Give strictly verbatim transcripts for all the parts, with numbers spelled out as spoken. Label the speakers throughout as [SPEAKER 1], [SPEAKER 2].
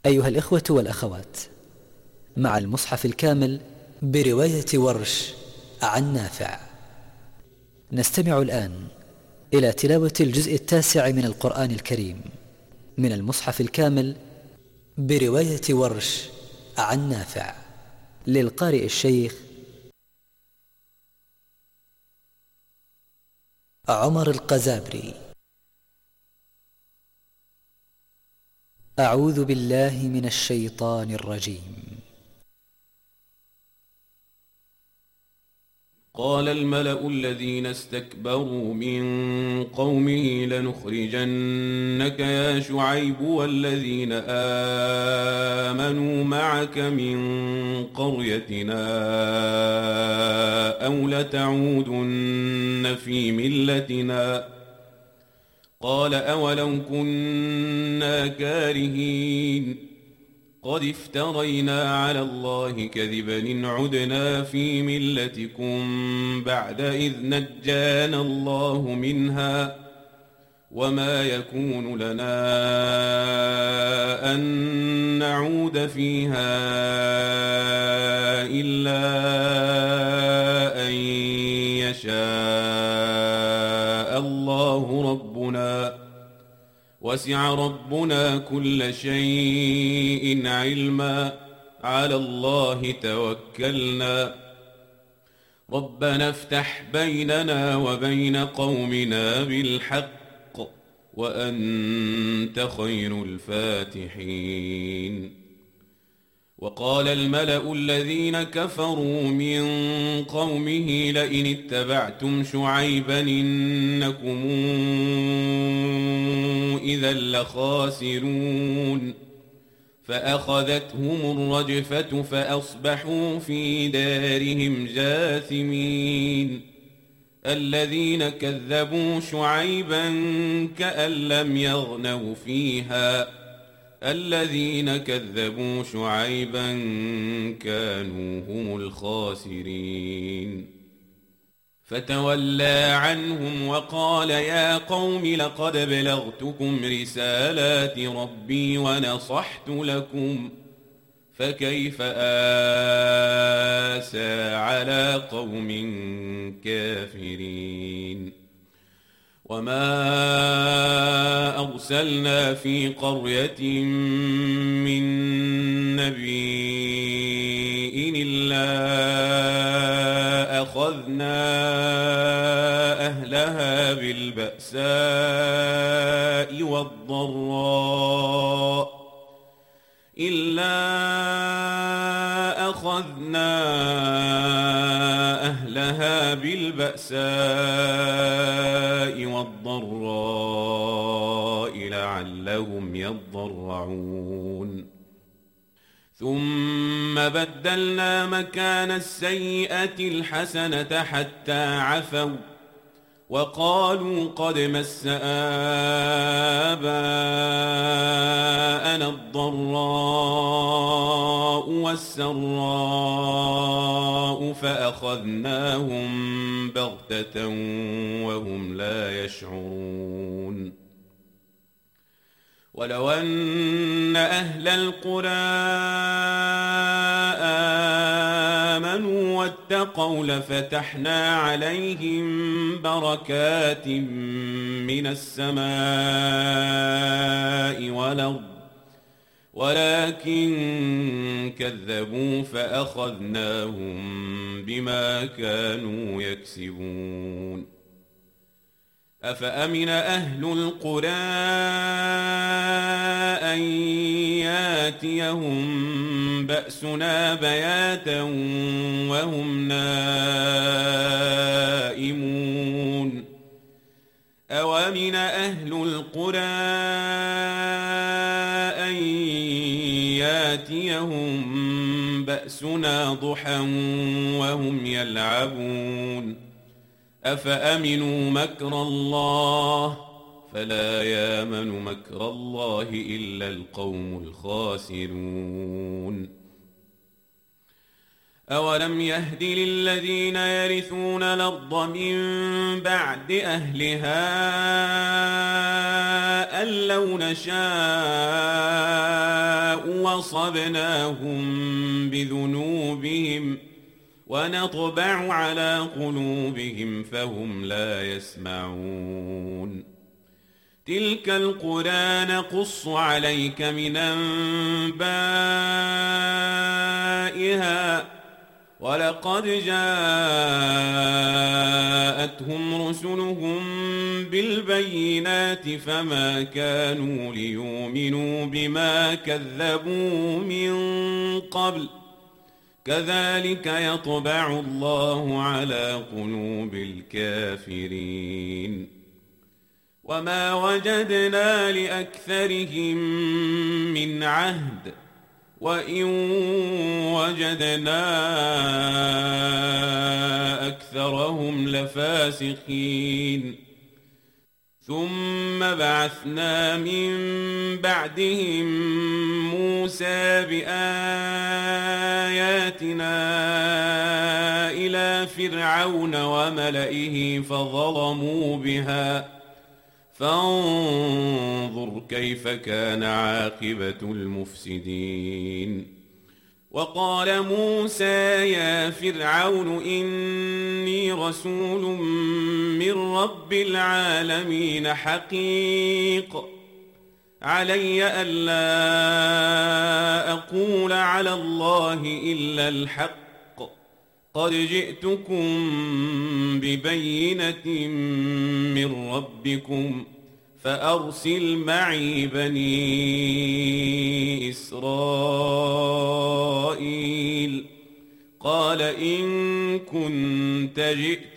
[SPEAKER 1] أيها الإخوة والأخوات، مع المصحف الكامل برواية ورش عن نافع، نستمع الآن إلى تلاوة الجزء التاسع من القرآن الكريم من المصحف الكامل برواية ورش عن نافع، للقارئ الشيخ عمر القزابري. أعوذ بالله من الشيطان الرجيم.
[SPEAKER 2] قال الملأ الذين استكبروا من قومه لنخرجنك يا شعيب والذين آمنوا معك من قريتنا أو لتعودن في ملتنا. قال أولو كنا كارهين قد افترينا على الله كذبا إن عدنا في ملتكم بعد إذ نجانا الله منها وما يكون لنا أن نعود فيها إلا أن يشاء الله ربنا وسع ربنا كل شيء علما على الله توكلنا ربنا افتح بيننا وبين قومنا بالحق وأنت خير الفاتحين. وقال الملأ الذين كفروا من قومه لئن اتبعتم شعيبا إنكم إذا لخاسرون فأخذتهم الرجفة فأصبحوا في دارهم جاثمين. الذين كذبوا شعيبا كأن لم يغنوا فيها الذين كذبوا شعيبا كانوا هم الخاسرين. فتولى عنهم وقال يا قوم لقد بلغتكم رسالات ربي ونصحت لكم فكيف آسى على قوم كافرين. وما أرسلنا في قرية من نبي إلا أخذنا أهلها بالبأساء والضراء إلا أخذنا أهلها بالبأساء والضراء لعلهم يضرعون. ثم بدلنا مكان السيئة الحسنة حتى عفوا وقالوا قد مس آباءنا الضراء والسراء فأخذناهم بغتة وهم لا يشعرون. ولو أن أهل القرى آمنوا واتقوا لفتحنا عليهم بركات من السماء والأرض ولكن كذبوا فأخذناهم بما كانوا يكسبون. أفأمن أهل القرى أن ياتيهم بأسنا بياتا وهم نائمون. أوأمن أهل القرى أن ياتيهم بأسنا ضحى وهم يلعبون. أفأمنوا مكر الله فلا يامن مكر الله إلا القوم الخاسرون. أولم يهد للذين يرثون الأرض من بعد أهلها أن لو نشاء وأصبناهم بذنوبهم ونطبع على قلوبهم فهم لا يسمعون. تلك القرى نقص عليك من أنبائها ولقد جاءتهم رسلهم بالبينات فما كانوا ليؤمنوا بما كذبوا من قبل كذلك يطبع الله على قلوب الكافرين. وما وجدنا لأكثرهم من عهد وإن وجدنا أكثرهم لفاسقين. ثم بعثنا من بعدهم موسى بآياتنا إلى فرعون وملئه فظلموا بها فانظر كيف كان عاقبة المفسدين. وقال موسى يا فرعون إني رسول من رب العالمين حقيق علي ألا أقول على الله إلا الحق قد جئتكم ببينة من ربكم فأرسل معي بني إسرائيل. قال إن كنت جئت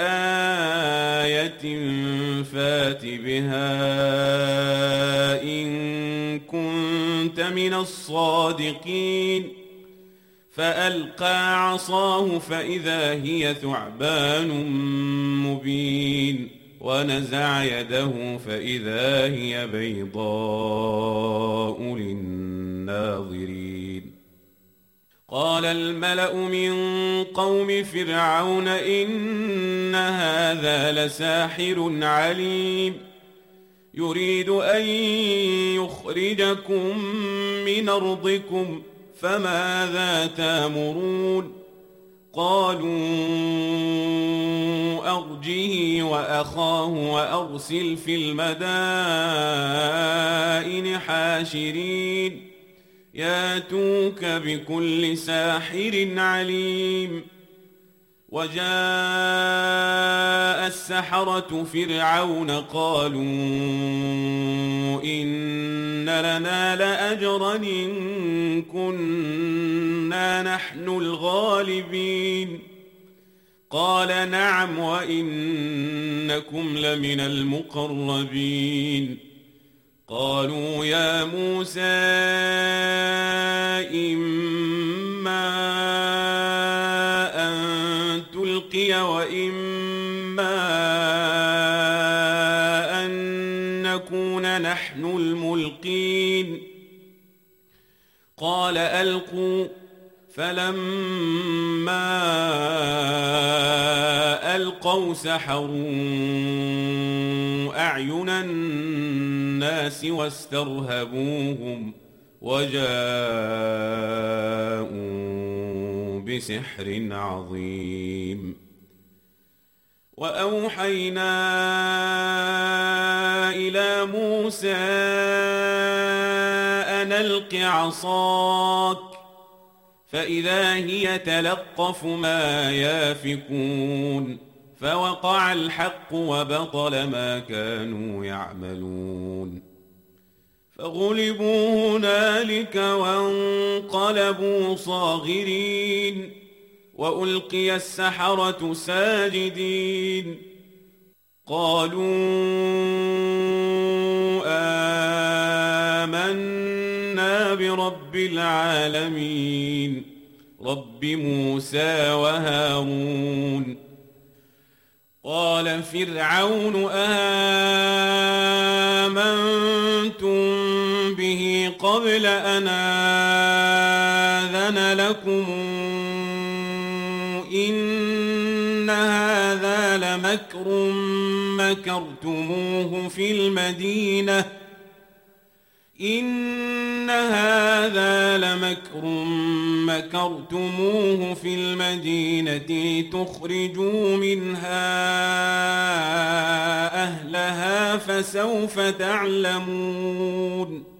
[SPEAKER 2] بآية فات بها إن كنت من الصادقين. فألقى عصاه فإذا هي ثعبان مبين ونزع يده فإذا هي بيضاء للناظرين. قال الملأ من قوم فرعون إن هذا لساحر عليم يريد أن يخرجكم من أرضكم فماذا تأمرون؟ قالوا أرجه وأخاه وأرسل في المدائن حاشرين ياتوك بكل ساحر عليم. وجاء السحرة فرعون قالوا إن لنا لأجرا إن كنا نحن الغالبين. قال نعم وإنكم لمن المقربين. قالوا يا موسى إما أن تلقي وإما أن نكون نحن الملقين. قال ألقوا فلما ألقوا سحروا أعين الناس واسترهبوهم وجاءوا بسحر عظيم. وأوحينا إلى موسى أن ألق عصاك فإذا هي تلقف ما يافكون فوقع الحق وبطل ما كانوا يعملون. فغلبوا هنالك وانقلبوا صاغرين وألقي السحرة ساجدين. قالوا آمنا برب العالمين رب موسى وهارون. قال فرعون آمنتم به قبل أن آذن لكم إن هذا لمكر مكرتموه في المدينة إن هذا لمكر مكرتموه في المدينة لتخرجوا منها أهلها فسوف تعلمون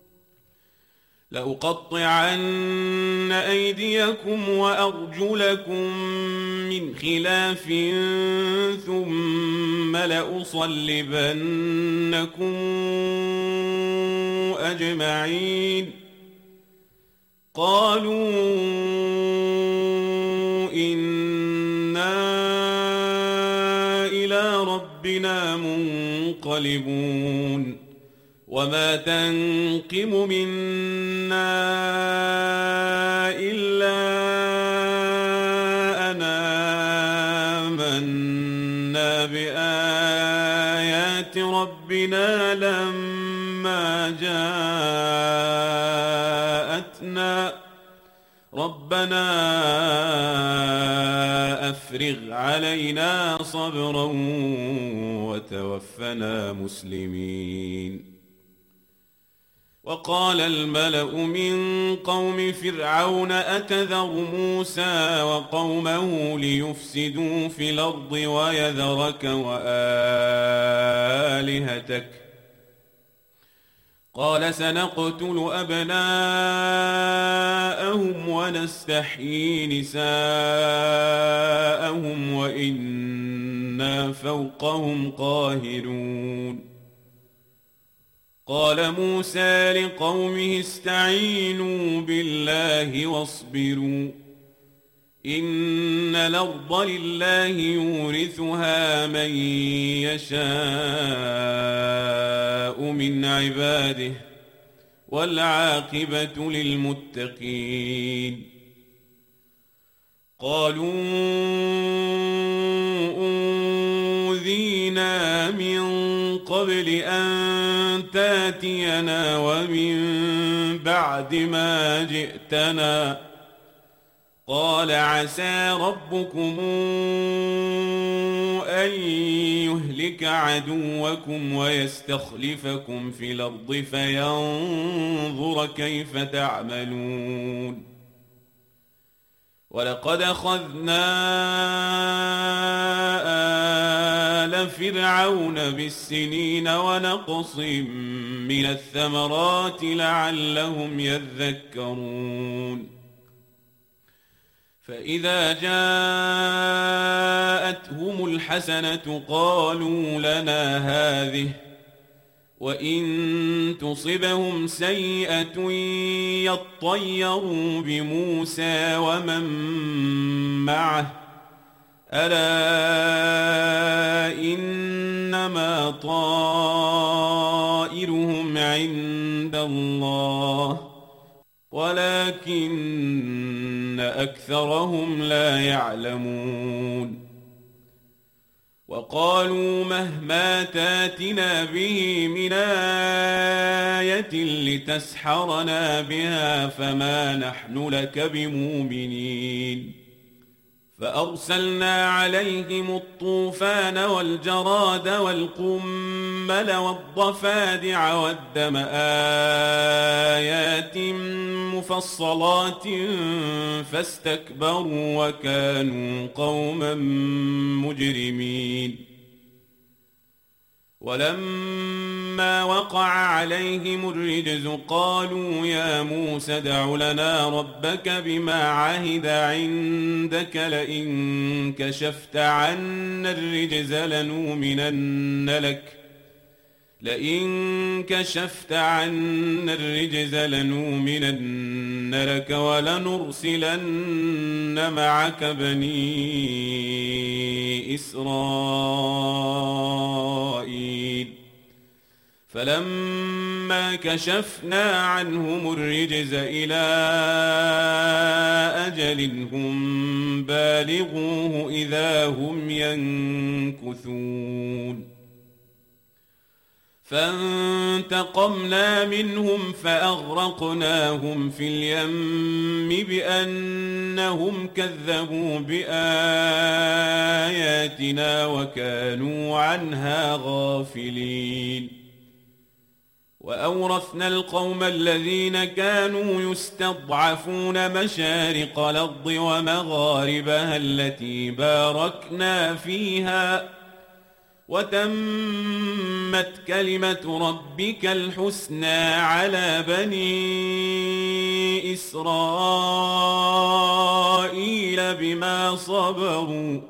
[SPEAKER 2] لأقطعن أيديكم وأرجلكم من خلاف ثم لأصلبنكم أجمعين قالوا إنا إلى ربنا منقلبون وما تنقم منا إلا أن آمنا بآيات ربنا لما جاءتنا ربنا أفرغ علينا صبرا وتوفنا مسلمين وقال الملأ من قوم فرعون أتذر موسى وقومه ليفسدوا في الأرض ويذرك وآلهتك قال سنقتل أبناءهم ونستحيي نساءهم وإنا فوقهم قاهرون قال موسى لقومه استعينوا بالله واصبروا إن الأرض لله يورثها من يشاء من عباده والعاقبة للمتقين قالوا أوذينا من قبل أن تاتينا ومن بعد ما جئتنا قال عسى ربكم أن يهلك عدوكم ويستخلفكم في الأرض فينظر كيف تعملون ولقد أخذنا آل فرعون بالسنين ونقص من الثمرات لعلهم يذكرون فإذا جاءتهم الحسنة قالوا لنا هذه وإن تصبهم سيئة يطيروا بموسى ومن معه ألا إنما طائرهم عند الله ولكن أكثرهم لا يعلمون وقالوا مهما تاتنا به من آية لتسحرنا بها فما نحن لك بمؤمنين فأرسلنا عليهم الطوفان والجراد والقمل والضفادع والدم آيات مفصلات فاستكبروا وكانوا قوما مجرمين ولما وقع عليهم الرجز قالوا يا موسى ادع لنا ربك بما عهد عندك لئن كشفت عنا الرجز لنؤمنن لك لئن كشفت عنا الرجز لنؤمنن لك ولنرسلن معك بني إسرائيل فلما كشفنا عنهم الرجز إلى أجل هم بالغوه إذا هم ينكثون فانتقمنا منهم فأغرقناهم في اليم بأنهم كذبوا بآياتنا وكانوا عنها غافلين وأورثنا القوم الذين كانوا يستضعفون مشارق الأرض ومغاربها التي باركنا فيها وتمت كلمة ربك الحسنى على بني إسرائيل بما صبروا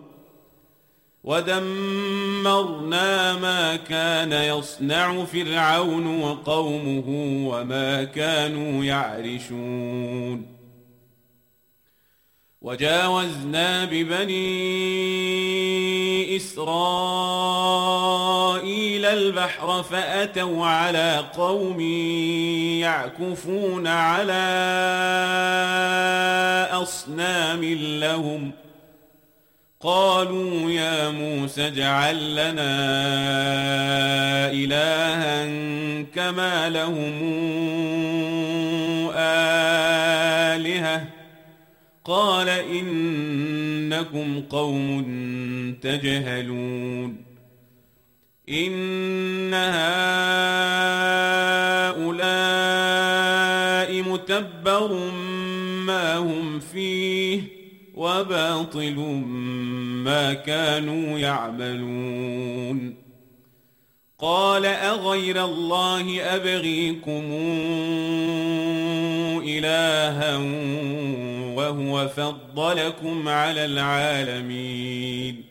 [SPEAKER 2] ودمرنا ما كان يصنع فرعون وقومه وما كانوا يعرشون وجاوزنا ببني إسرائيل البحر فأتوا على قوم يعكفون على أصنام لهم قالوا يا موسى اجعل لنا إلها كما لهم آلهة قال إنكم قوم تجهلون إن هؤلاء متبر ما هم فيه وباطل ما كانوا يعملون قال أغير الله أبغيكم إلها وهو فضلكم على العالمين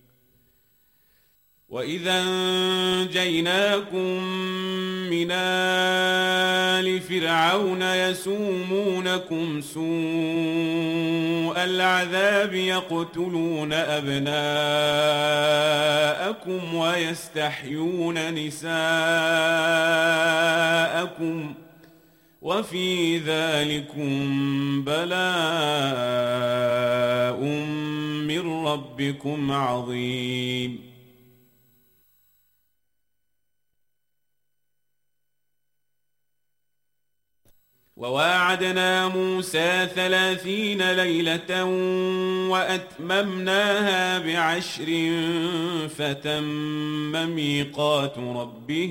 [SPEAKER 2] وإذا أنجيناكم من آل فرعون يسومونكم سوء العذاب يقتلون أبناءكم ويستحيون نساءكم وفي ذلكم بلاء من ربكم عظيم وواعدنا موسى ثلاثين ليلة وأتممناها بعشر فتم ميقات ربه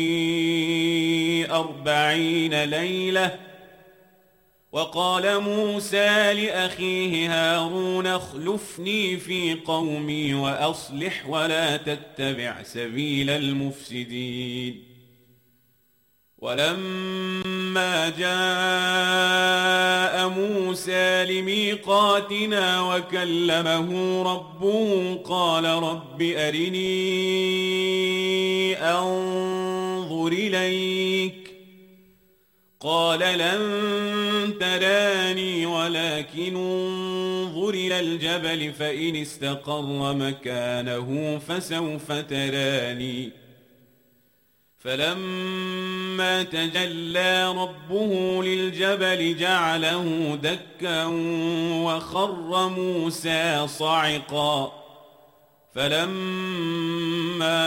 [SPEAKER 2] أربعين ليلة وقال موسى لأخيه هارون اخلفني في قومي وأصلح ولا تتبع سبيل المفسدين ولما جاء موسى لميقاتنا وكلمه ربه قال رب أرني أنظر إليك قال لن تراني ولكن انظر إلى الجبل فإن استقر مكانه فسوف تراني فلما تجلى ربه للجبل جعله دكا وخر موسى صعقا فلما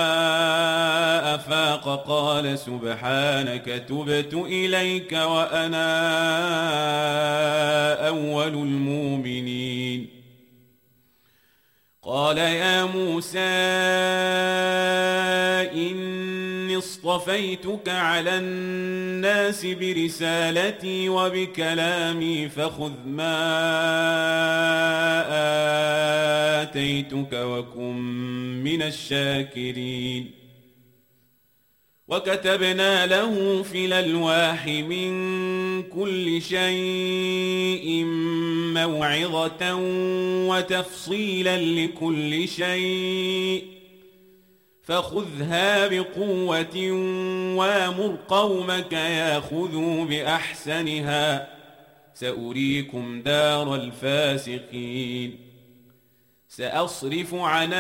[SPEAKER 2] أفاق قال سبحانك تبت إليك وأنا أول المؤمنين قال يا موسى إني اصطفيتك على الناس برسالتي وبكلامي فخذ ما آتيتك وكن من الشاكرين وكتبنا له في الألواح من كل شيء موعظة وتفصيلا لكل شيء فخذها بقوة وامر قومك ياخذوا بأحسنها سأريكم دار الفاسقين سأصرف عن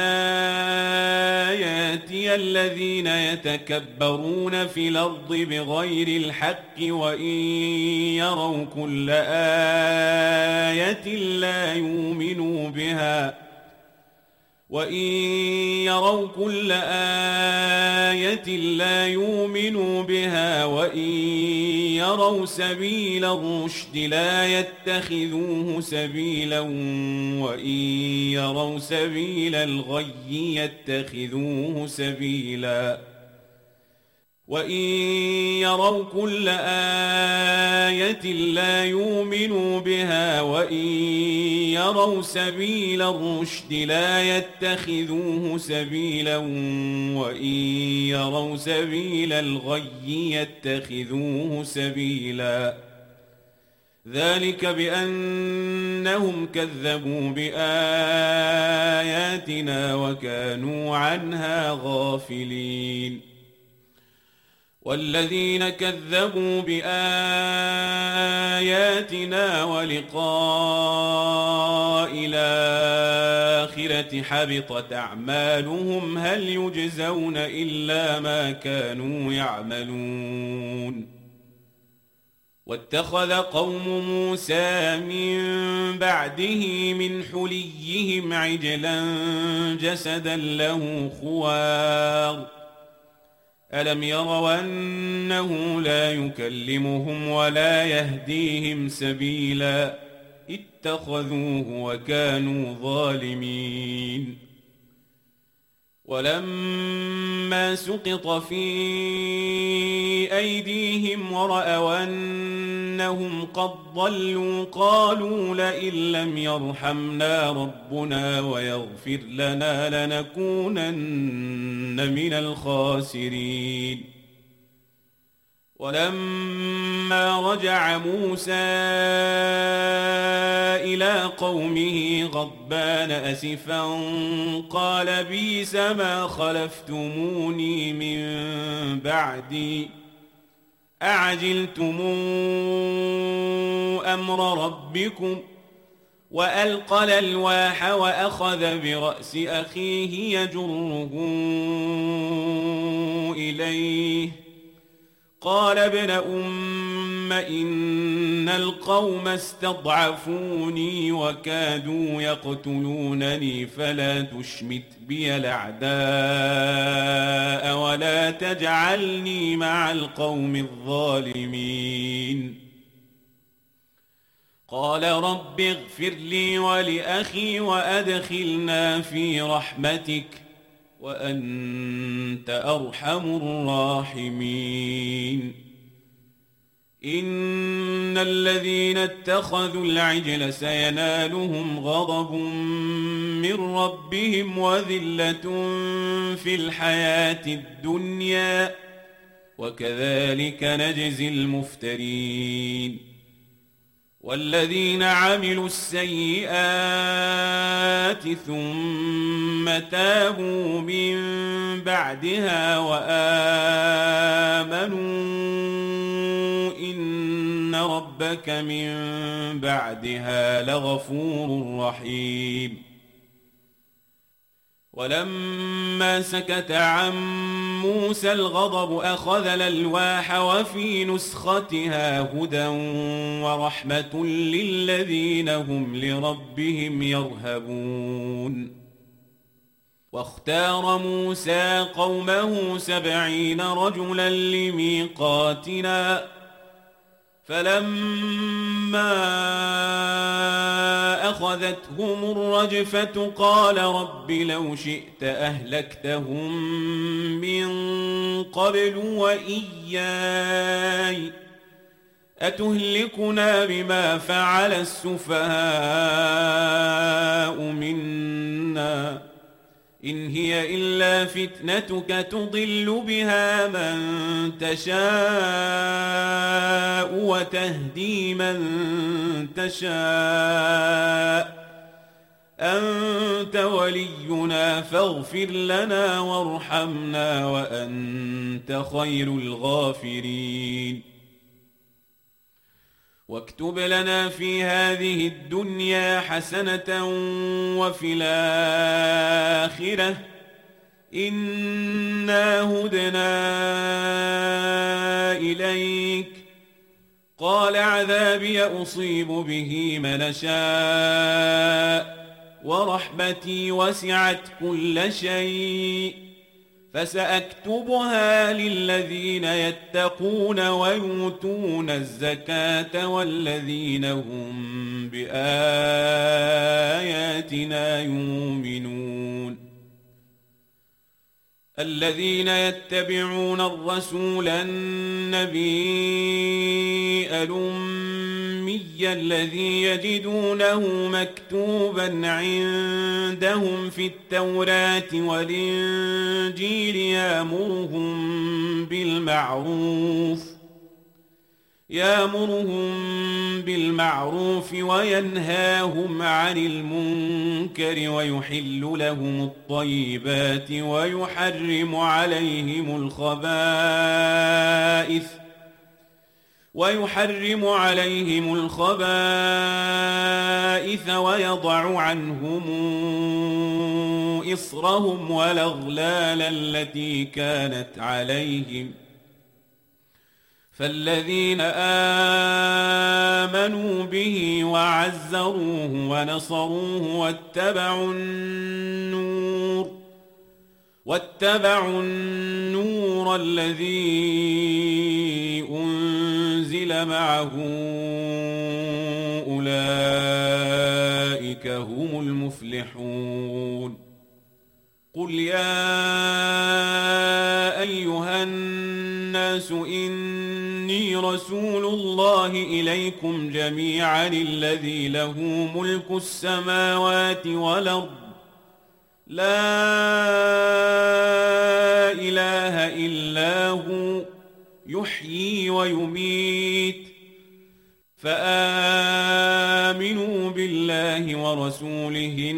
[SPEAKER 2] آياتي الذين يتكبرون في الأرض بغير الحق وإن يروا كل آية لا يؤمنوا بها وإن يروا كل آية لا يؤمنوا بها وإن يروا سبيل الرشد لا يتخذوه سبيلا وإن يروا سبيل الغي يتخذوه سبيلا وإن يروا كل آية لا يؤمنوا بها وإن يروا سبيل الرشد لا يتخذوه سبيلا وإن يروا سبيل الغي يتخذوه سبيلا ذلك بأنهم كذبوا بآياتنا وكانوا عنها غافلين والذين كذبوا بآياتنا ولقاء الآخرة حبطت أعمالهم هل يجزون إلا ما كانوا يعملون واتخذ قوم موسى من بعده من حليهم عجلا جسدا له خوار ألم يروا أنه لا يكلمهم ولا يهديهم سبيلا اتخذوه وكانوا ظالمين ولما سقط في أيديهم ورأوا أنهم قد ضلوا قالوا لئن لم يرحمنا ربنا ويغفر لنا لنكونن من الخاسرين ولما رجع موسى إلى قومه غضبان أسفا قال بئس ما خلفتموني من بعدي أعجلتم أمر ربكم وألقى الألواح وأخذ برأس أخيه يجره إليه قال ابن أم إن القوم استضعفوني وكادوا يقتلونني فلا تشمت بي الأعداء ولا تجعلني مع القوم الظالمين قال رب اغفر لي ولأخي وأدخلنا في رحمتك وأنت أرحم الراحمين إن الذين اتخذوا العجل سينالهم غضب من ربهم وذلة في الحياة الدنيا وكذلك نجزي المفترين والذين عملوا السيئات ثم تابوا من بعدها وآمنوا إن ربك من بعدها لغفور رحيم ولما سكت عن موسى الغضب أخذ الألواح وفي نسختها هدى ورحمة للذين هم لربهم يرهبون واختار موسى قومه سبعين رجلا لميقاتنا فلما أخذتهم الرجفة قال رب لو شئت أهلكتهم من قبل وإياي أتهلكنا بما فعل السفهاء منا إن هي إلا فتنتك تضل بها من تشاء وتهدي من تشاء أنت ولينا فاغفر لنا وارحمنا وأنت خير الغافرين واكتب لنا في هذه الدنيا حسنة وفي الآخرة إنا هدنا إليك قال عذابي أصيب به من شاء ورحمتي وسعت كل شيء فسأكتبها للذين يتقون ويؤتون الزكاة والذين هم بآياتنا يؤمنون الذين يتبعون الرسول النبي الأمي الذي يجدونه مكتوبا عندهم في التوراة والإنجيل يأمرهم بالمعروف يأمرهم بالمعروف وينهاهم عن المنكر ويحل لهم الطيبات ويحرم عليهم الخبائث ويحرم عليهم الخبائث ويضع عنهم إصرهم والأغلال التي كانت عليهم فالذين آمنوا به وعزروه ونصروه واتبعوا النور واتبعوا النور الذي أنزل معه أولئك هم المفلحون قل يا أيها الناس إني رسول الله إليكم جميعا الذي له ملك السماوات والأرض لا إله إلا هو يحيي ويميت فآمنوا بالله ورسوله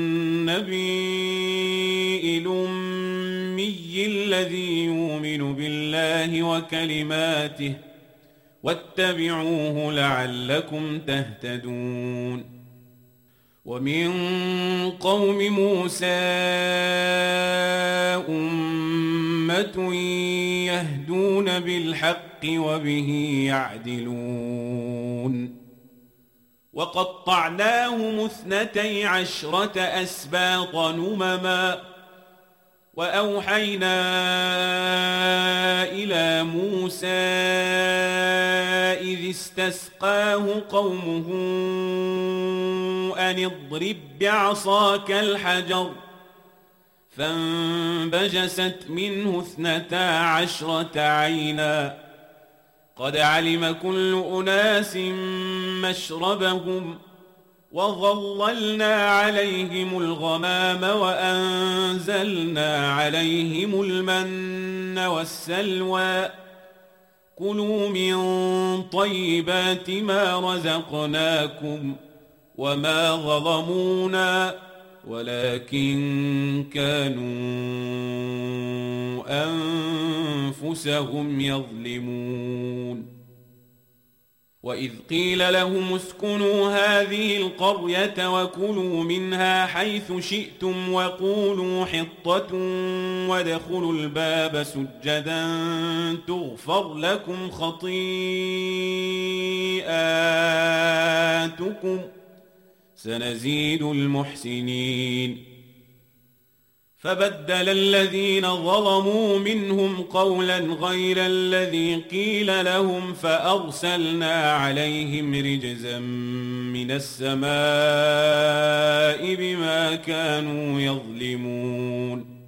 [SPEAKER 2] النبي الأمي الذي يؤمن بالله وكلماته واتبعوه لعلكم تهتدون ومن قوم موسى أمة يهدون بالحق وبه يعدلون وقطعناهم اثنتي عشرة أسباط نمما وأوحينا إلى موسى إذ استسقاه قومه أن اضرب بعصاك الحجر فانبجست منه اثنتا عشرة عينا قد علم كل أناس مشربهم وظللنا عليهم الغمام وأنزلنا عليهم المن والسلوى كلوا من طيبات ما رزقناكم وما ظلمونا ولكن كانوا أنفسهم يظلمون وإذ قيل لهم اسكنوا هذه القرية وكلوا منها حيث شئتم وقولوا حطة وادخلوا الباب سجدا تغفر لكم خطيئاتكم سنزيد المحسنين فبدل الذين ظلموا منهم قولا غير الذي قيل لهم فأرسلنا عليهم رجزا من السماء بما كانوا يظلمون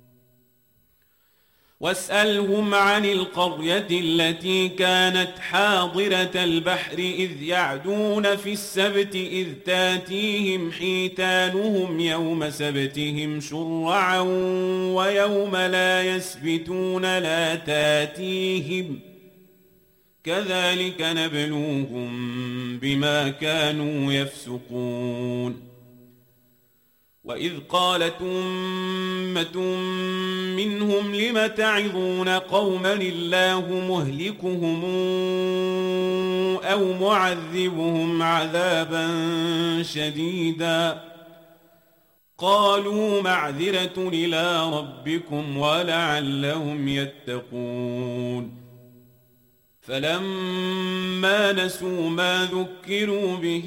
[SPEAKER 2] واسألهم عن القرية التي كانت حاضرة البحر إذ يعدون في السبت إذ تاتيهم حيتانهم يوم سبتهم شرعا ويوم لا يسبتون لا تاتيهم كذلك نبلوهم بما كانوا يفسقون وإذ قالت أمة منهم لم تعظون قوما الله مهلكهم أو معذبهم عذابا شديدا قالوا معذرة إلى ربكم ولعلهم يتقون فلما نسوا ما ذكروا به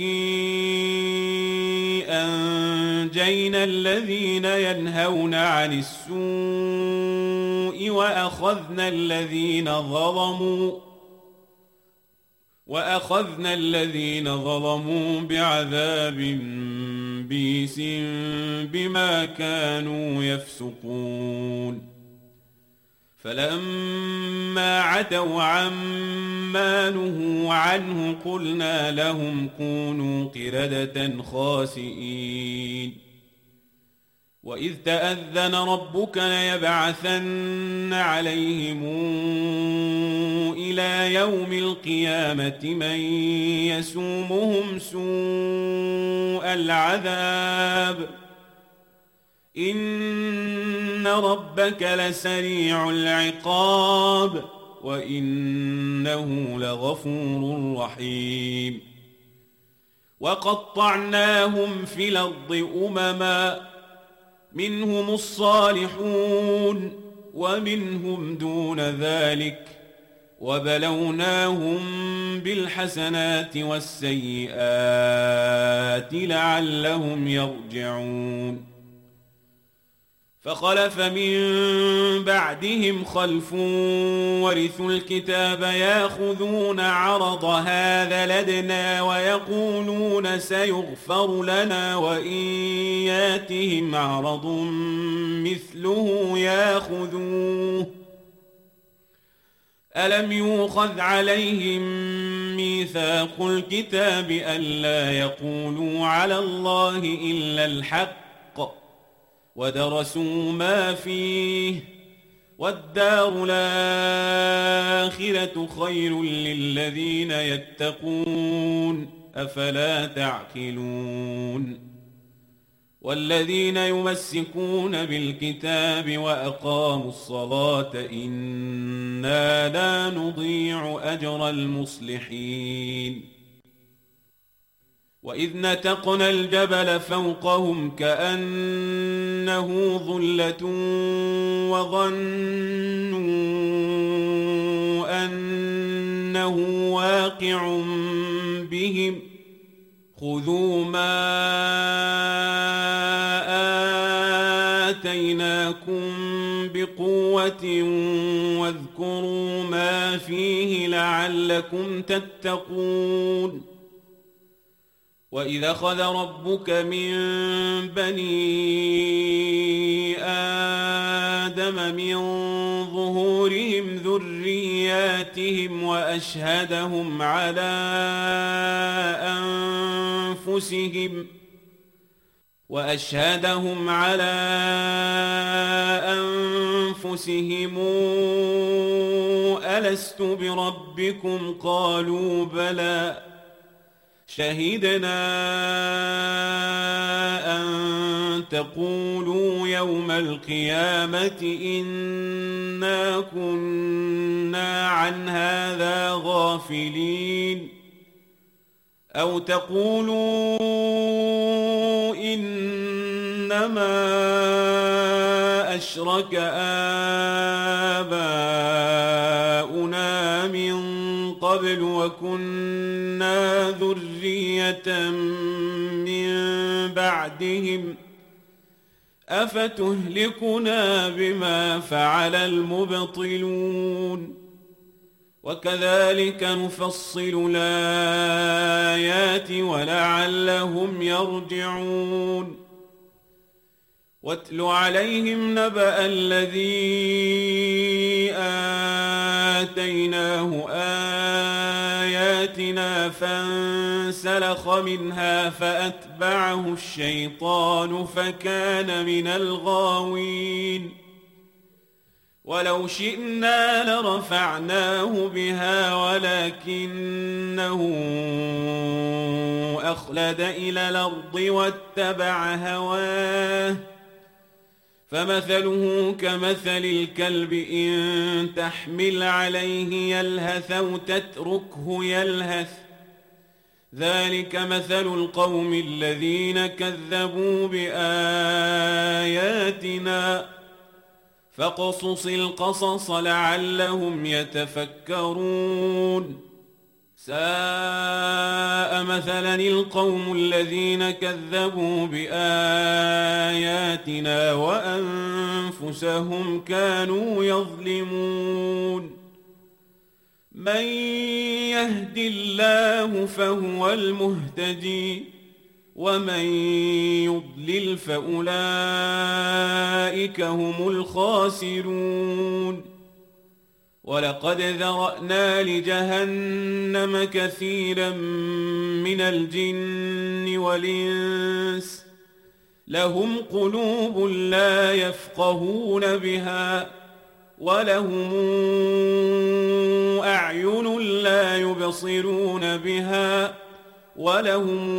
[SPEAKER 2] أنجينا الذين ينهون عن السوء وأخذنا الذين ظلموا وأخذنا الذين ظلموا بعذاب بئيس بما كانوا يفسقون فلما عتوا عما نهوا عنه قلنا لهم كونوا قردة خاسئين وإذ تأذن ربك ليبعثن عليهم إلى يوم القيامة من يسومهم سوء العذاب إن ربك لسريع العقاب وإنه لغفور رحيم وقطعناهم في الأرض أمما منهم الصالحون ومنهم دون ذلك وبلوناهم بالحسنات والسيئات لعلهم يرجعون فخلف من بعدهم خلف ورثوا الكتاب ياخذون عرض هذا لدنا ويقولون سيغفر لنا وإن ياتهم عرض مثله ياخذوه ألم يؤخذ عليهم ميثاق الكتاب ألا يقولوا على الله إلا الحق ودرسوا ما فيه والدار الآخرة خير للذين يتقون أفلا تعقلون والذين يمسكون بالكتاب وأقاموا الصلاة إنا لا نضيع أجر المصلحين وإذ نتقنا الجبل فوقهم كأنه ظلة وظنوا أنه واقع بهم خذوا ما آتيناكم بقوة واذكروا ما فيه لعلكم تتقون وإذ أخذ ربك من بني آدم من ظهورهم ذرياتهم وأشهدهم على أنفسهم وأشهدهم على أنفسهم ألست بربكم قالوا بلى شهدنا أن تقولوا يوم القيامة إنا كنا عن هذا غافلين أو تقولوا إنما أشرك آباؤنا من قبل وكنا ذرية من بعدهم أفتهلكنا بما فعل المبطلون وكذلك نفصل الآيات ولعلهم يرجعون واتل عليهم نبأ الذي آتيناه آياتنا فانسلخ منها فأتبعه الشيطان فكان من الغاوين ولو شئنا لرفعناه بها ولكنه أخلد إلى الأرض واتبع هواه فمثله كمثل الكلب إن تحمل عليه يلهث أو تتركه يلهث ذلك مثل القوم الذين كذبوا بآياتنا فاقصص القصص لعلهم يتفكرون ساء مثلا القوم الذين كذبوا بآياتنا وأنفسهم كانوا يظلمون من يهد الله فهو المهتدي ومن يضلل فأولئك هم الخاسرون ولقد ذرأنا لجهنم كثيرا من الجن والإنس لهم قلوب لا يفقهون بها ولهم أعين لا يبصرون بها ولهم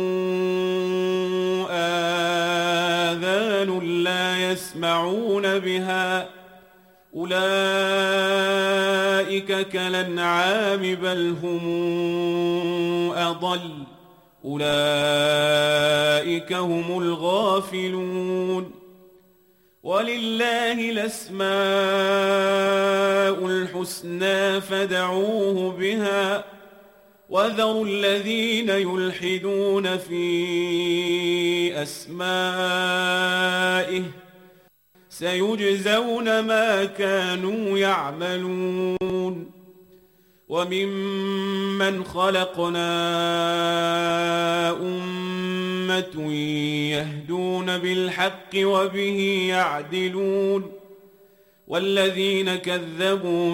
[SPEAKER 2] آذان لا يسمعون بها أولئك كالأنعام بل هم أضل أولئك هم الغافلون ولله الأسماء الحسنى فادعوه بها وذروا الذين يلحدون في أسمائه سيجزون ما كانوا يعملون وممن خلقنا أمة يهدون بالحق وبه يعدلون والذين كذبوا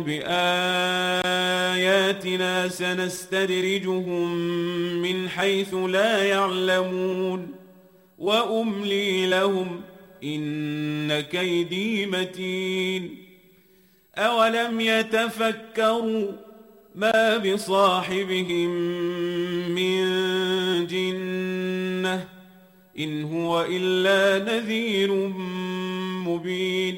[SPEAKER 2] بآياتنا سنستدرجهم من حيث لا يعلمون وأملي لهم إن كيدي متين أولم يتفكروا ما بصاحبهم من جنة إن هو إلا نذير مبين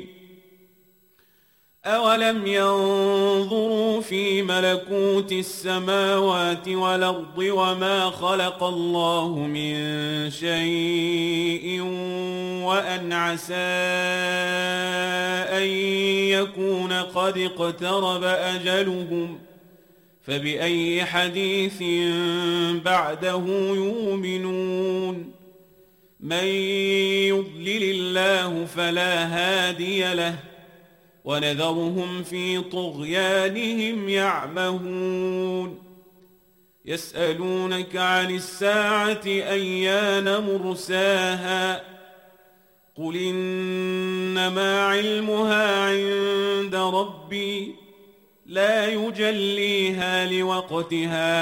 [SPEAKER 2] أولم ينظروا في ملكوت السماوات والأرض وما خلق الله من شيء وأن عسى أن يكون قد اقترب أجلهم فبأي حديث بعده يؤمنون من يضلل الله فلا هادي له ونذرهم في طغيانهم يعمهون يسألونك عن الساعة أيان مرساها قل إنما علمها عند ربي لا يجليها لوقتها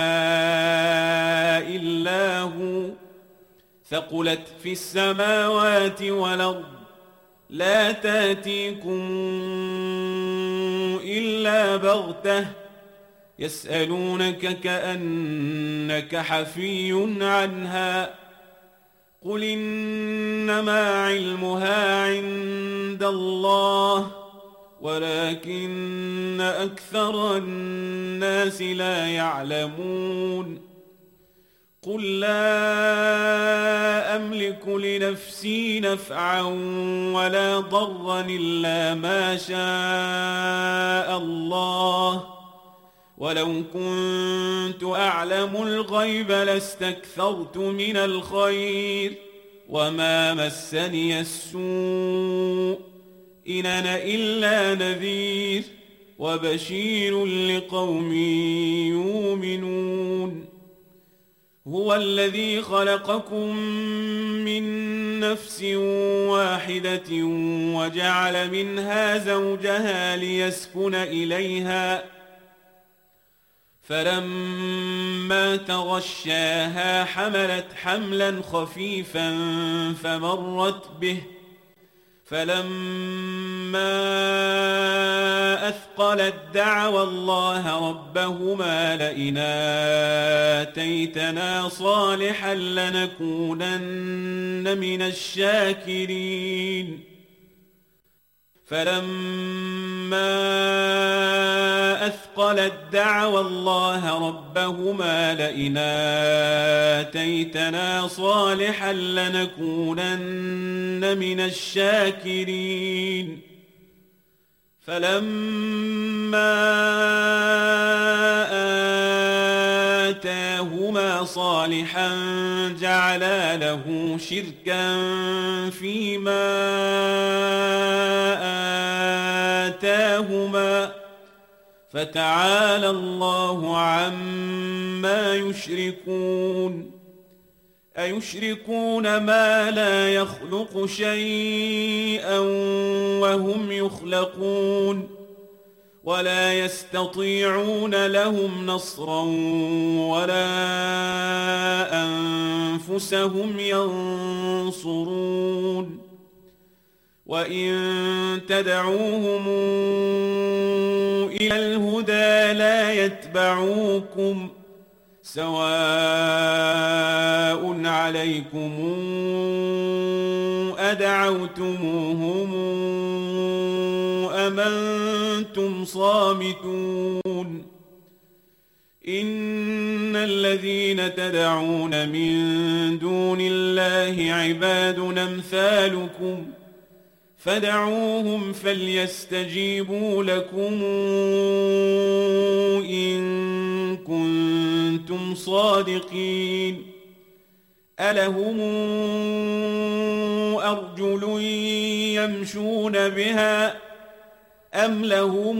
[SPEAKER 2] إلا هو ثقلت في السماوات والأرض لا تأتيكم إلا بغتة يسألونك كأنك حفي عنها قل إنما علمها عند الله ولكن أكثر الناس لا يعلمون قل لا أملك لنفسي نفعا ولا ضرا إلا ما شاء الله ولو كنت أعلم الغيب لاستكثرت من الخير وما مسني السوء إن أنا إلا نذير وبشير لقوم يؤمنون هو الذي خلقكم من نفس واحدة وجعل منها زوجها ليسكن إليها فلما تغشاها حملت حملا خفيفا فمرت به فلما أثقلت دعوا الله ربهما لئن آتيتنا صالحا لنكونن من الشاكرين فلما أثقلت دعوا الله ربهما لئن آتيتنا صالحا لنكونن من الشاكرين فلما آتاهما صالحا جعلا له شركا فيما آتاهما فتعالى الله عما يشركون أيشركون ما لا يخلق شيئا وهم يخلقون ولا يستطيعون لهم نصرا ولا أنفسهم ينصرون وإن تدعوهم إلى الهدى لا يتبعوكم سواء عليكم أدعوتموهم أم أنتم صامتون إن الذين تدعون من دون الله عباد أمثالكم فدعوهم فليستجيبوا لكم إن كنتم صادقين ألهم أرجل يمشون بها أم لهم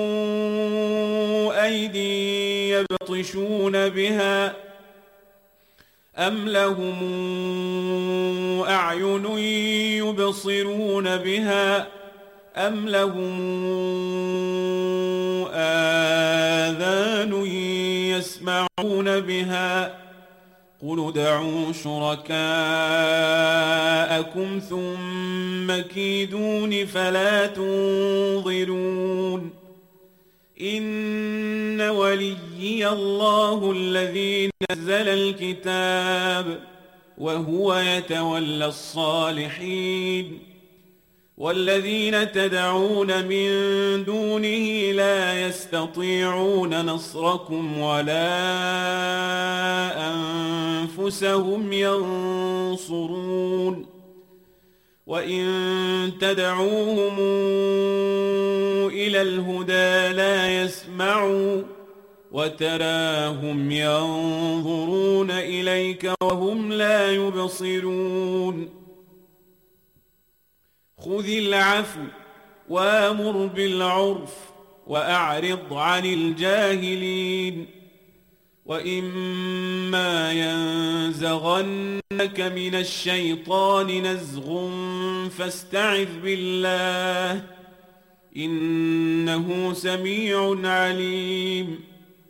[SPEAKER 2] أيدي يبطشون بها أم لهم أعين يبصرون بها أم لهم آذان يسمعون بها قل ادعوا شركاءكم ثم كيدون فلا تنظرون إن وليي الله الذي نزل الكتاب وهو يتولى الصالحين والذين تدعون من دونه لا يستطيعون نصركم ولا أنفسهم ينصرون وإن تدعوهم إلى الهدى لا يسمعوا وتراهم ينظرون إليك وهم لا يبصرون خذ العفو وامر بالعرف وأعرض عن الجاهلين وإما ينزغنك من الشيطان نزغ فاستعذ بالله إنه سميع عليم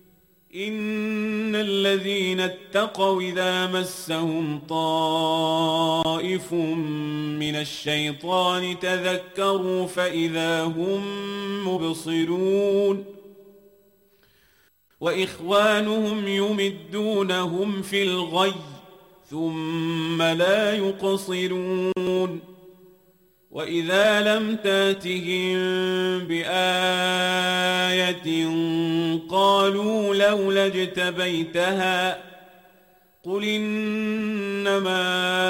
[SPEAKER 2] إن الذين اتقوا إذا مسهم طائف من الشيطان تذكروا فإذا هم مبصرون وإخوانهم يمدونهم في الغي ثم لا يقصرون وإذا لم تاتهم بآية قالوا لولا اجتبيتها قل إنما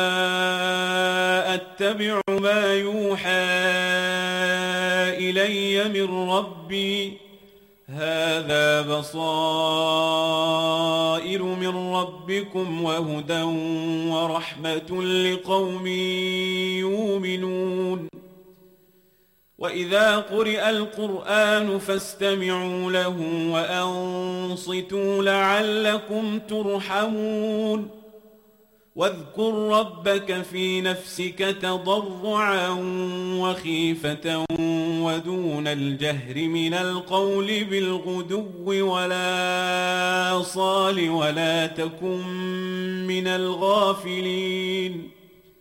[SPEAKER 2] أتبع ما يوحى إلي من ربي هذا بصائر من ربكم وهدى ورحمة لقوم يؤمنون وإذا قرئ القرآن فاستمعوا له وأنصتوا لعلكم ترحمون واذكر ربك في نفسك تضرعا وخيفة ودون الجهر من القول بالغدو ولا صال ولا تكن من الغافلين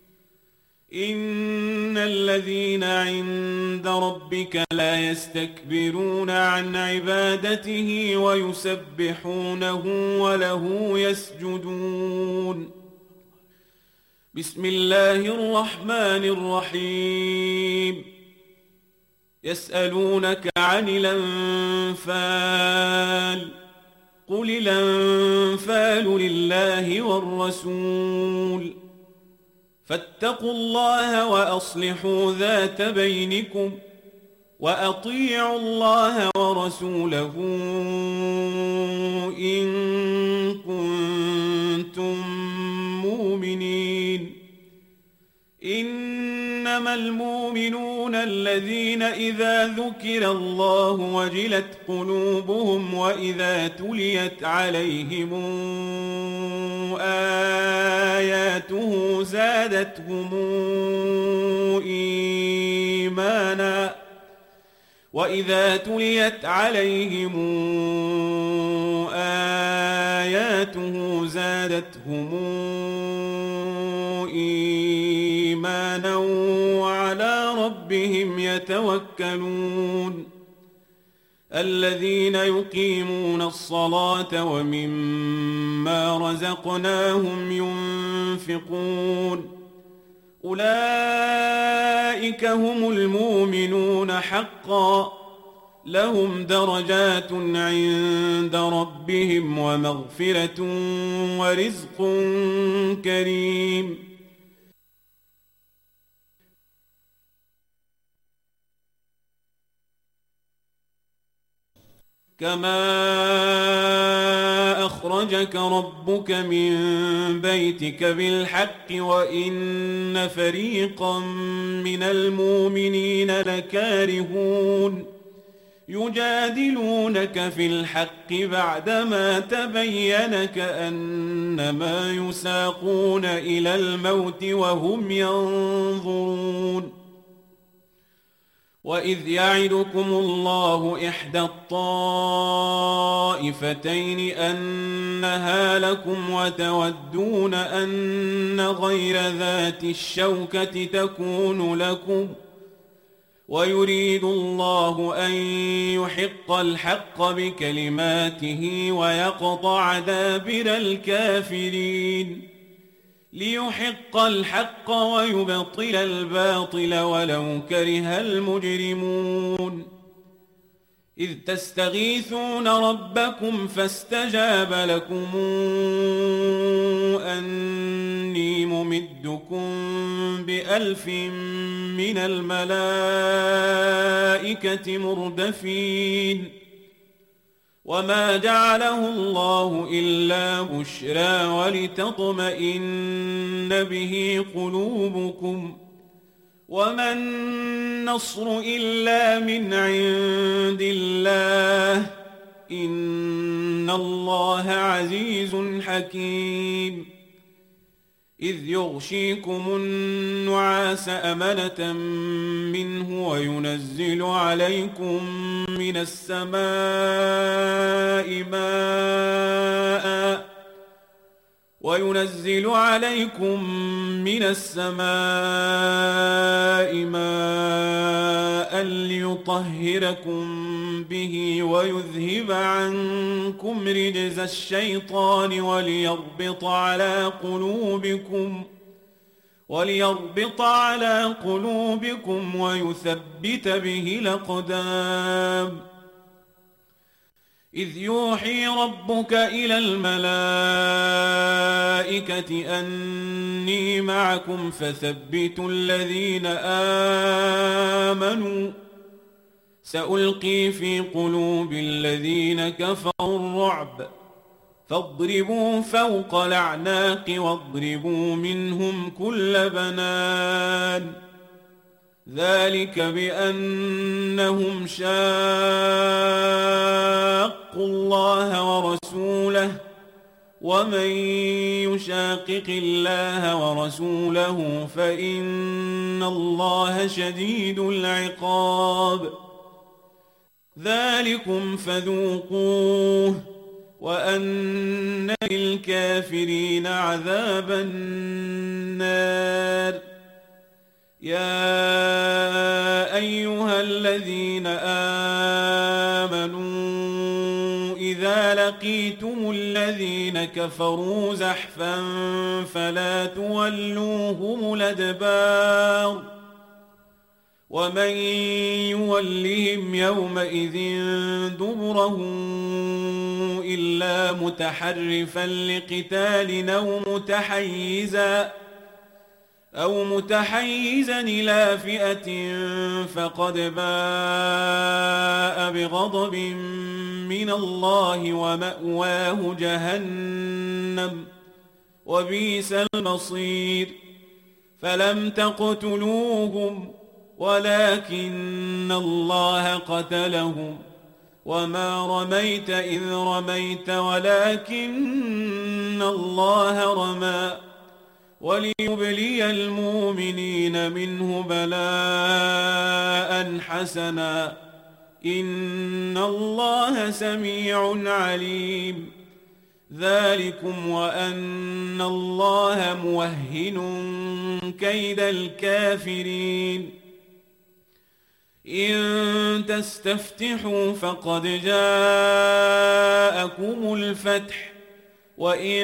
[SPEAKER 2] إن الذين عند ربك لا يستكبرون عن عبادته ويسبحونه وله يسجدون بسم الله الرحمن الرحيم يسألونك عن الأنفال قل الأنفال لله والرسول فاتقوا الله وأصلحوا ذات بينكم وأطيعوا الله ورسوله إن كنتم مؤمنين إنما المؤمنون الذين إذا ذكر الله وجلت قلوبهم وإذا تليت عليهم آياته زادتهم إيمانا وإذا تليت عليهم آياته زادتهم إيمانا وعلى ربهم يتوكلون الذين يقيمون الصلاة ومما رزقناهم ينفقون أولئك هم المؤمنون حقا لهم درجات عند ربهم ومغفرة ورزق كريم. كما أخرجك ربك من بيتك بالحق وإن فريقا من المؤمنين لكارهون يجادلونك في الحق بعدما تبين كأنما يساقون إلى الموت وهم ينظرون. وإذ يعدكم الله إحدى الطائفتين أنها لكم وتودون أن غير ذات الشوكة تكون لكم ويريد الله أن يحق الحق بكلماته ويقطع دابر الكافرين ليحق الحق ويبطل الباطل ولو كره المجرمون. إذ تستغيثون ربكم فاستجاب لكم أني ممدكم بألف من الملائكة مردفين وما جعله الله إلا بشرى ولتطمئن به قلوبكم وما النصر إلا من عند الله إن الله عزيز حكيم. إذ يغشيكم النعاس أمنة منه وينزل عليكم من السماء ماء وينزل عليكم من السماء ماء ليطهركم به ويذهب عنكم رجز الشيطان وليربط على قلوبكم وليربط على قلوبكم ويثبت به الأقدام. إذ يوحي ربك إلى الملائكة أني معكم فثبتوا الذين آمنوا سألقي في قلوب الذين كفروا الرعب فاضربوا فوق الأعناق واضربوا منهم كل بنان ذلك بأنهم شاقوا الله ورسوله ومن يشاقق الله ورسوله فإن الله شديد العقاب. ذلكم فذوقوه وأن للكافرين عذاب النار. يا أيها الذين آمنوا إذا لقيتم الذين كفروا زحفا فلا تولوهم الأدبار ومن يولهم يومئذ دبره إلا متحرفا لقتال أو متحيزا أو متحيزا إلى فئة فقد باء بغضب من الله ومأواه جهنم وبئس المصير. فلم تقتلوهم ولكن الله قتلهم وما رميت إذ رميت ولكن الله رمى وليبلي المؤمنين منه بلاء حسنا إن الله سميع عليم. ذلكم وأن الله موهن كيد الكافرين. إن تستفتحوا فقد جاءكم الفتح، وإن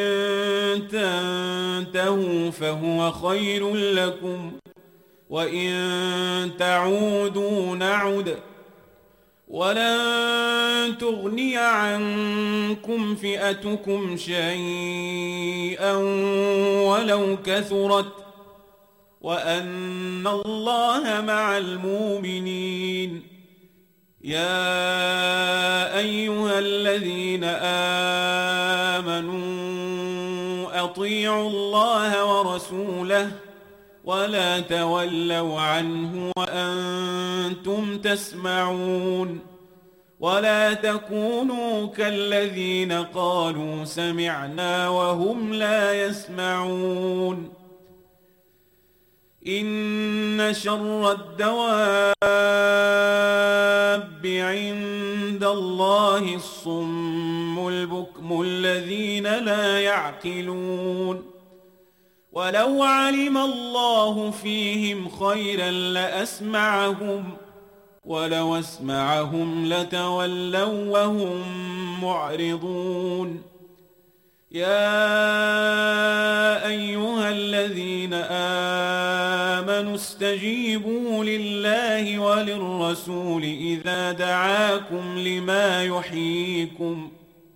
[SPEAKER 2] تنتهوا فهو خير لكم، وإن تعودوا نعد، ولن تغني عنكم فئتكم شيئا ولو كثرت، وأن الله مع المؤمنين. يا أيها الذين آمنوا أطيعوا الله ورسوله ولا تولوا عنه وأنتم تسمعون، ولا تكونوا كالذين قالوا سمعنا وهم لا يسمعون. إن شر الدواب عند الله الصم البكم الذين لا يعقلون. ولو علم الله فيهم خيرا لأسمعهم، ولو أسمعهم لتولوا وهم معرضون. يا أيها الذين آمنوا استجيبوا لله وللرسول إذا دعاكم لما يحييكم،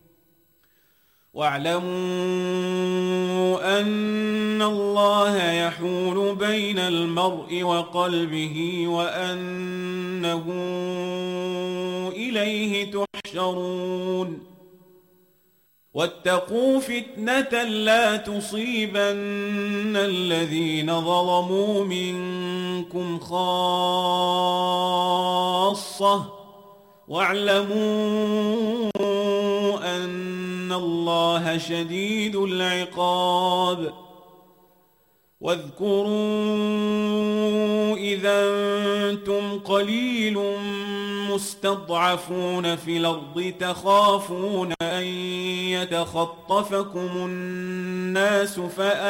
[SPEAKER 2] واعلموا أن الله يحول بين المرء وقلبه وأنه إليه تحشرون. واتقوا فتنة لا تصيبن الذين ظلموا منكم خاصة، واعلموا أن الله شديد العقاب. واذكروا إذا أنتم قليل مستضعفون في الأرض تخافون أن يتخطفكم الناس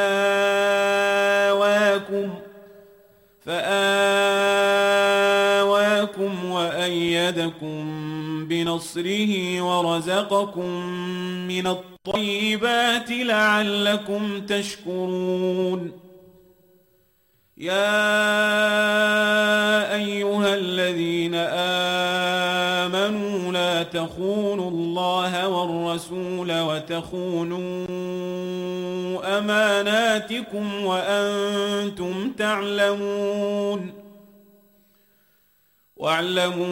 [SPEAKER 2] فآواكم فآواكم وأيدكم بنصره ورزقكم من الطيبات لعلكم تشكرون. يا أيها الذين آمنوا لا تخونوا الله والرسول وتخونوا أماناتكم وأنتم تعلمون. واعلموا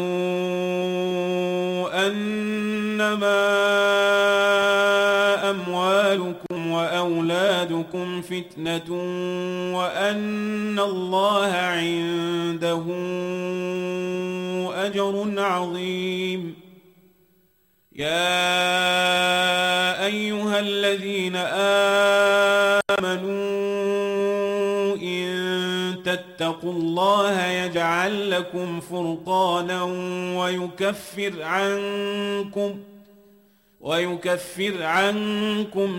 [SPEAKER 2] أنما أموالكم وأولادكم فتنة وأن الله عنده أجر عظيم. يا أيها الذين آمنوا إن تتقوا الله يجعل لكم فرقانا ويكفر عنكم ويكفر عنكم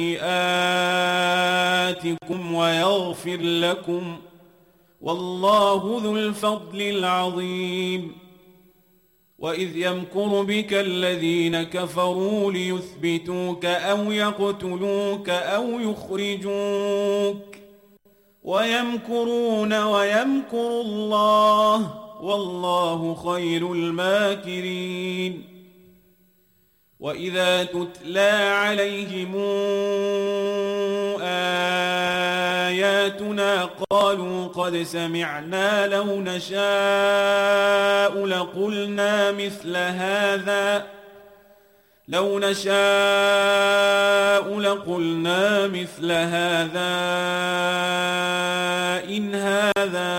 [SPEAKER 2] سيئاتكم ويغفر لكم، والله ذو الفضل العظيم. وإذ يمكر بك الذين كفروا ليثبتوك أو يقتلوك أو يخرجوك ويمكرون ويمكر الله والله خير الماكرين. وإذا تتلى عليهم آياتنا قالوا قد سمعنا لو نشاء لقلنا مثل هذا لو نشاء لقلنا مثل هذا إن هذا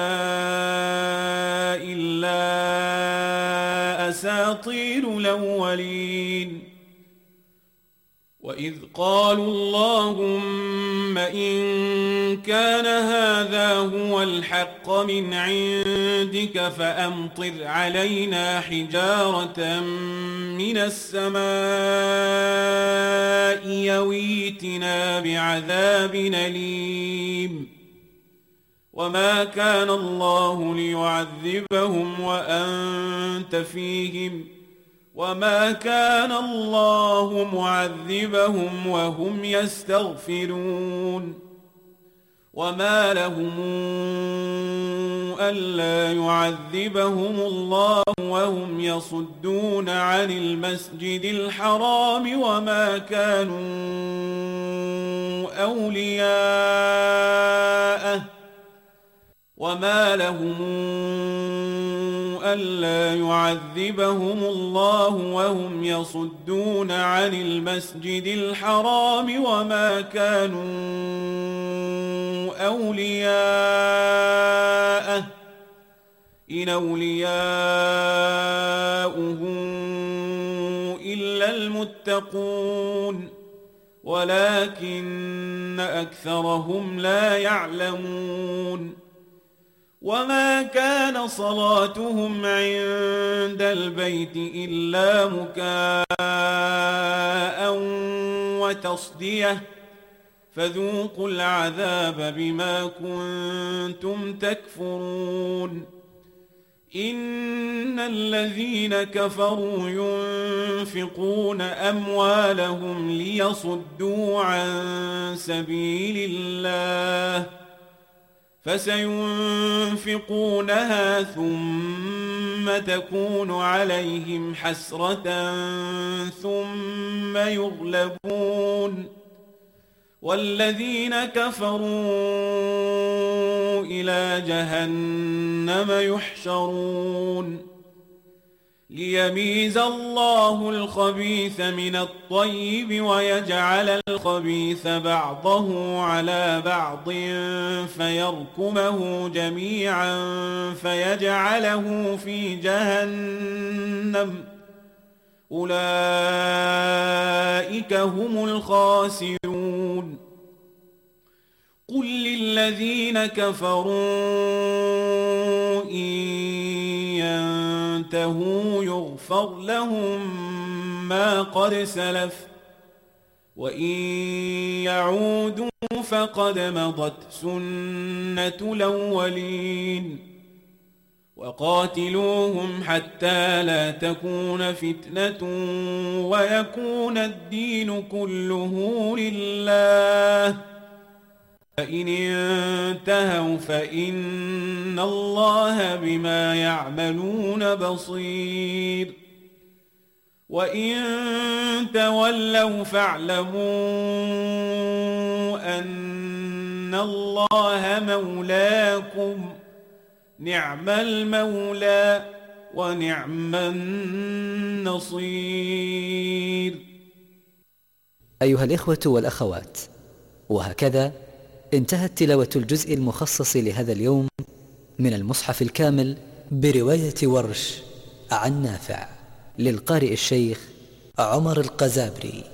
[SPEAKER 2] إلا أساطير الأولين. وإذ قالوا اللهم ثم إن كان هذا هو الحق من عندك فأمطر علينا حجارة من السماء يويتنا بعذاب أليم وما كان الله ليعذبهم وأنت فيهم وما كان الله معذبهم وهم يستغفرون وما لهم ألا يعذبهم الله وهم يصدون عن المسجد الحرام وما كانوا أولياءه وما لهم ألا يعذبهم الله وهم يصدون عن المسجد الحرام وما كانوا أولياءه إن أولياؤه إلا المتقون ولكن أكثرهم لا يعلمون وما كان صلاتهم عند البيت إلا مكاء وتصدية فذوقوا العذاب بما كنتم تكفرون إن الذين كفروا ينفقون أموالهم ليصدوا عن سبيل الله فسينفقونها ثم تكون عليهم حسرة ثم يغلبون والذين كفروا إلى جهنم يحشرون ليميز الله الخبيث من الطيب ويجعل الخبيث بعضه على بعض فيركمه جميعا فيجعله في جهنم أولئك هم الخاسرون قل للذين كفروا إن ينتهوا يغفر لهم ما قد سلف وإن يعودوا فقد مضت سنة الأولين وقاتلوهم حتى لا تكون فتنة ويكون الدين كله لله فإن انتهوا فإن الله بما يعملون بصير وإن تولوا فاعلموا أن الله مولاكم نعم المولى ونعم النصير.
[SPEAKER 1] أيها الإخوة والأخوات، وهكذا انتهت تلاوة الجزء المخصص لهذا اليوم من المصحف الكامل برواية ورش عن نافع للقارئ الشيخ عمر القزابري.